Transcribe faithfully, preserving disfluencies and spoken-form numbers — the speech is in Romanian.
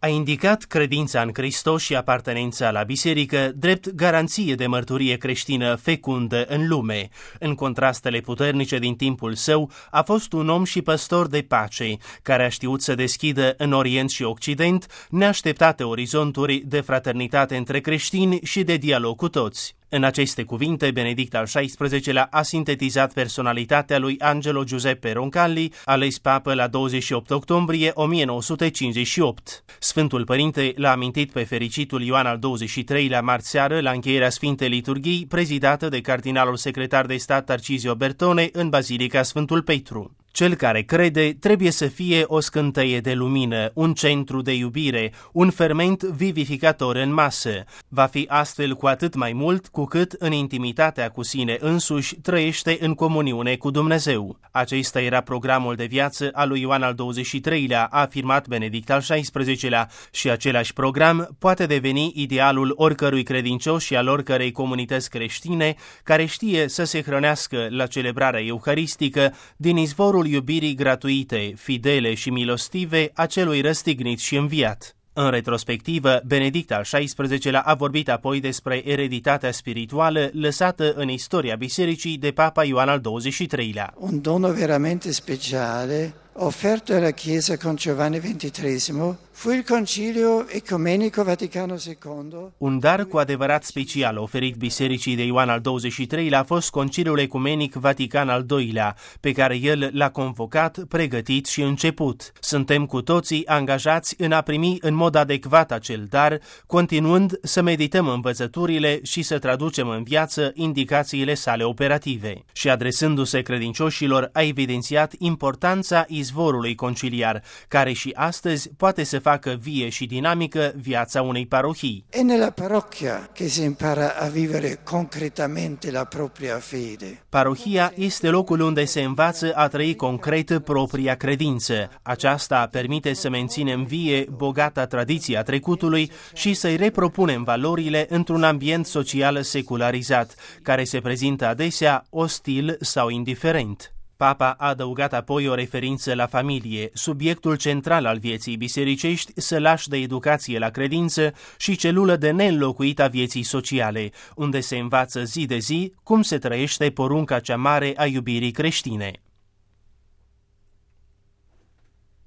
A indicat credința în Hristos și apartenența la biserică drept garanție de mărturie creștină fecundă în lume. În contrastele puternice din timpul său, a fost un om și păstor de pace, care a știut să deschidă în Orient și Occident neașteptate orizonturi de fraternitate între creștini și de dialog cu toți. În aceste cuvinte, Benedict al șaisprezecelea a sintetizat personalitatea lui Angelo Giuseppe Roncalli, ales papă la douăzeci și opt octombrie o mie nouă sute cincizeci și opt. Sfântul Părinte l-a amintit pe fericitul Ioan al douăzeci și treilea marți seară la încheierea Sfintei Liturghii, prezidată de cardinalul secretar de stat Tarcisio Bertone în Bazilica Sfântul Petru. Cel care crede trebuie să fie o scânteie de lumină, un centru de iubire, un ferment vivificator în masă. Va fi astfel cu atât mai mult cu cât în intimitatea cu sine însuși trăiește în comuniune cu Dumnezeu. Acesta era programul de viață al lui Ioan al douăzeci și treilea, a afirmat Benedict al șaisprezecelea, și același program poate deveni idealul oricărui credincios și al oricărei comunități creștine care știe să se hrănească la celebrarea euharistică din izvorul iubirii gratuite, fidele și milostive a celui răstignit și înviat. În retrospectivă, Benedict al șaisprezecelea a vorbit apoi despre ereditatea spirituală lăsată în istoria bisericii de Papa Ioan al douăzeci și treilea. Un dono veramente speciale offerto alla Chiesa con Giovanni ventitreesimo fu il Concilio Ecumenico Vaticano secondo. Un dar cu adevărat special oferit bisericii de Ioan al douăzeci și treilea a fost Conciliul Ecumenic Vatican al doilea, pe care el l-a convocat, pregătit și început. Suntem cu toții angajați în a primi în mod adecvat acel dar, continuând să medităm învățăturile și să traducem în viață indicațiile sale operative. Și adresându-se credincioșilor, a evidențiat importanța izvorului conciliar, care și astăzi poate să facă vie și dinamică viața unei parohii. E nella parrocchia che si impara a vivere concretamente la propria fede. Parohia este locul unde se învață a trăi concret propria credință. Aceasta permite să menținem vie bogata tradiție a trecutului și să-i repropunem valorile într-un ambient social secularizat, care se prezintă adesea ostil sau indiferent. Papa a adăugat apoi o referință la familie, subiectul central al vieții bisericești, sălaș de educație la credință și celulă de neînlocuit a vieții sociale, unde se învață zi de zi cum se trăiește porunca cea mare a iubirii creștine.